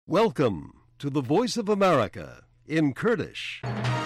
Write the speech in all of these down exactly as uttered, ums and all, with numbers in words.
Welcome to the Voice of America in Kurdish.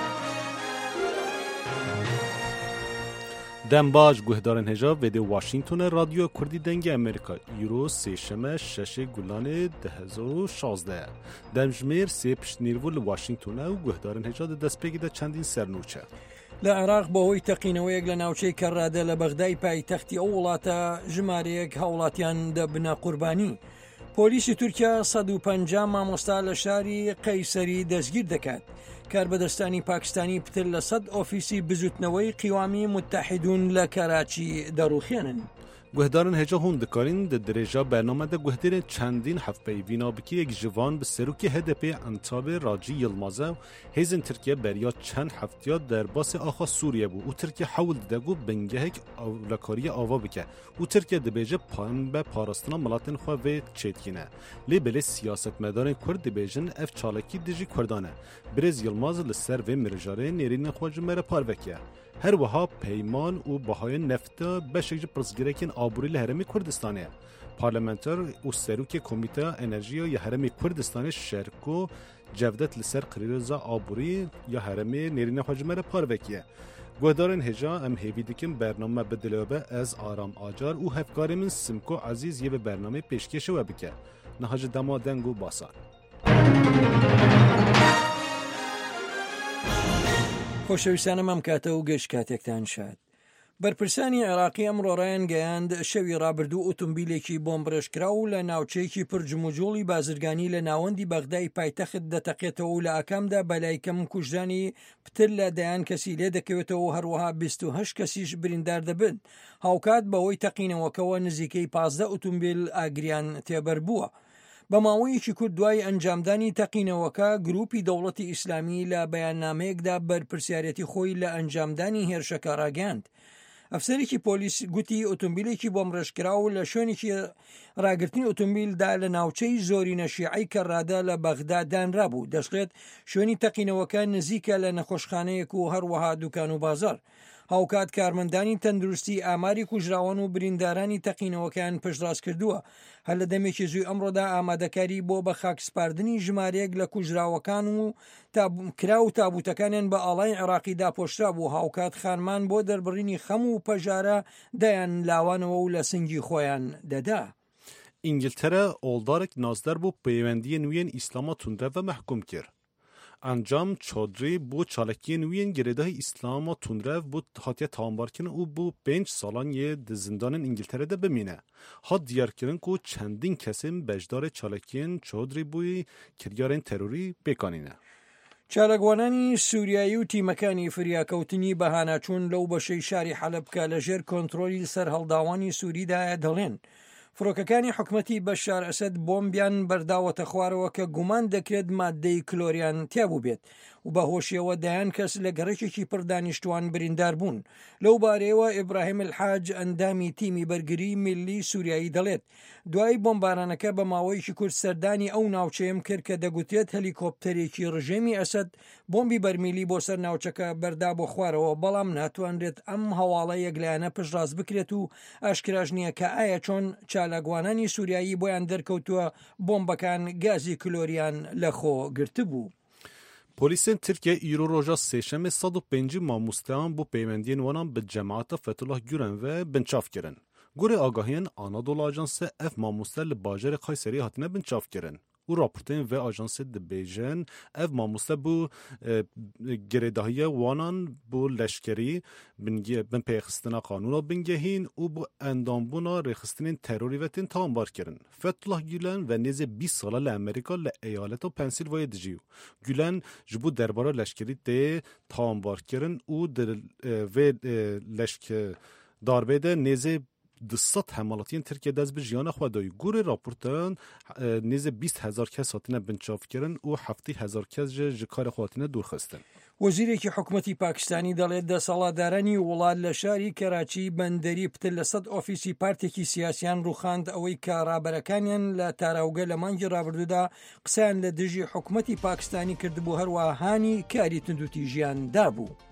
دم باش گهدارن هجاب و دی واشنگتن رادیو کردی دنگ امریکا ایرو سه شمه شش گلان ده هزار و شازده دم جمیر سه پشت نیرو لواشنگتن و گهدارن هجاب دست پیگی ده چندین سرنوچه لعراق بەهۆی تەقینەوەیەک لە ناوچەی کەڕادە لە بەغدای پایتەختی ئەو وڵاتە ژمارەیەک هاوڵاتیان دەبنە قوربانی. پۆلیسی تورکیا سەد و پەنجا مامۆستا لە شاری قەیسەری دەستگیر دەکات. کاربەدەستانی پاکستانی پتر لە سەد ئۆفیسی بزوتنەوەی قیوامی متحیدون لە کەراچی دەڕوخێنن. گهدارن هجا هون دکارین ده درجا برنامه ده گهدارن چندین هفته وینا بکی یک جوان به سروکی هدپی انتاب راجی یلمازه هیزن ترکیه بریا چند هفتیا در باس آخا سوریه بود و ترکیه حول دگو بنگهک اولکاری آوا بکه و ترکیه ده بیجه پایم به پاراستنا ملاتن خواه و چیتکینه لی بلی سیاست مدارن کرد ده بیجن اف چالکی دیجی کردانه برز یلماز لسر و مرجاره نیرین خواه جمعه پار وکیه هر وها پیمان و بهای نفت بشکل پرسگیرکین آبوری لحرمی کردستانه. پارلمانتر و سروک کمیته انرژی یا حرمی کردستان شرکو جودت لسر قریرزا آبوری یا حرمی نیرین حجمه پاروکیه. گهدارن هجا ام هیویدکن برنامه بدلوبه از آرام آجار و هفکاری من سمکو عزیز یه به برنامه پیشکش و بکه. نهاج دما دنگو باسان. خۆشەویستانە مەم کاتە و گەشت کاتێکتان شاد. بەرپرسانی عێراقی ئەمڕۆ ڕایان گەیاند شەوی ڕابردوو ئۆتۆمبیلێکی بۆمبڕێژکرا و لە ناوچەیەکی پرجموجوڵی بازرگانی لە ناوەندی بەغدای پایتەخت دەتەقێتەوە و لە ئاکامدا بەلای کەم کوژرانی پتر لە دەیان کەسی لێ دەکەوێتەوە و هەروەها بیست و هەشت کەسیش بریندار دەبن. هاوکات بەهۆی تەقینەوەکەوە نزیکەی پازدە ئۆتۆمبیل ئاگریان تێبەر بووە. بە ماوەیەکی کورت دوای ئەنجامدانی تەقینەوەکە گروپی دەوڵەتی ئیسلامی لە بەیاننامەیەکدا بەرپرسیارەتی خۆی لە ئەنجامدانی هێرشەکە ڕاگەاند. ئەفسەرێکی پۆلیس گوتی ئۆتۆمبیلێکی بۆمڕێژکرا و لە شوێنێکی ڕاگررتنی ئۆتۆمبیلدا لە ناوچەی زۆرینە شیعەی کەڕادە لە بەغدا دانرابوو دەشڵێت شوێنی تەقینەوەکە نزیکە لە نەخۆشخانەیەک و هەروەها دوکان و بازار. هاوکات کارمەندانی تەندروستی ئاماری کوژراوان و بریندارانی تەقینەوەکان پشتڕاست کردووە. هەر لە دەمێکی زووی ئەمڕۆدا ئامادەکاری بۆ بە خاکسپاردنی ژمارەیەک لە کوژراوەکان و کرا و تابوتەکانیان بە ئاڵای عێراقی داپۆشرا بوو. هاوکات خانمان بۆ دەربڕینی خەم و پەژارە دایان لاوانەوە و لە سنگی خۆیان دەدا. ئینگلتەرە ئۆڵدارێک نازدار بۆ پەیوەندیە نوێن ئیسلاما توندرەڤە مەحکوم کرد. انجام چادری بو چالکی نوین گریده اسلام و تندرو بو هاتیه تامبارکن او بو پنج سالان یه زندان انگلتره ده بمینه. هات دیار کردن که چندین کسیم بجدار چالکین چادری بوی کریارین تروری بکانینه. چالکوانانی سوریایی و تیمەکانی فریاکەوتنی بەهاناچوون لەو بەشەی شاری حەلب کە لە ژێر کۆنتڕۆلی سەر هەڵداوانی سووریدایە دەڵێن. فڕۆکەکانی حکومەتی بەشار ئەسەد بۆمبیان بەرداوەتە خوارەوە کە گومان دەکرێت مادەی کلۆریان تیابوو بێت و بە هۆشیەوە دایان کەس لە گەڕێکێکی پردانیشتوان بریندار بوون. لەو بارەیەوە ئیبراهیم الحاج ئەندامی تیمی بەرگری میلی سوریایی دەڵێت دوای بۆمبارانەکە بە ماوەیەکی کورت سەردانی ئەو ناوچەیەم کرد کە دەگوترێت هەلیکۆپتەرێکی ڕژێمی ئەسەد بۆمبی بەرمیلی بۆ سەر ناوچەکە بەردا بۆ خوارەوە بەڵام ناتوانرێت ئەم هەواڵە یەکلایەنە پشتڕاست بکرێت و ئاشکراش نییە کە ئایا چۆن چالاکوانانی سوریایی بۆیان دەرکەوتووە بۆمبەکان گازی کلۆریان لەخۆ گرتبوو. پلیسین ترکیه ایرو روژا سهشنبه صد و پنج ماموستان بو پیوندین وانان به جماعت فتح گیرن و بنچاف کردن. گوره آگاهیان آنادول آژانس اف ماموسته لباجر قیصری هاتنه بنچاف کردن. او راپورتین و آژانس دبیجن اف ماموسته بو گریدهایی وانان بو لشکری بن پیخستنا قانونا بنگهین او بو اندامبونا رخستنین تروری وتین تامبار کردن. فتح گیلن و نیز بیست ساله لامریکا لایالت و پنسیلوانیا دجیو. گیلن جبو درباره لشکری ده تامبار کردن او در و لشک داربه ده نیز دست حملاتین ترکیه دست به جیان خودایی گوره راپورتان نیز بیست هزار کس هاتینه بنچاف کردن و هفتی هزار کس جکار خواتینه دور خستن. وەزیرێکی حکومەتی پاکستانی دەڵێت دەسەڵاتدارانی وڵات لە شاری کەراچی بەندەری پتر لە سەد ئۆفیسی پارتێکی سیاسیان ڕوخاند ئەوەی کە ڕابەرەکانیان لە تاراوگە لە مانگی ڕابردوودا قسەیان لە دژی حکومەتی پاکستانی کردبوو هەروەها هانی کاری تندوتیژیان دابوو.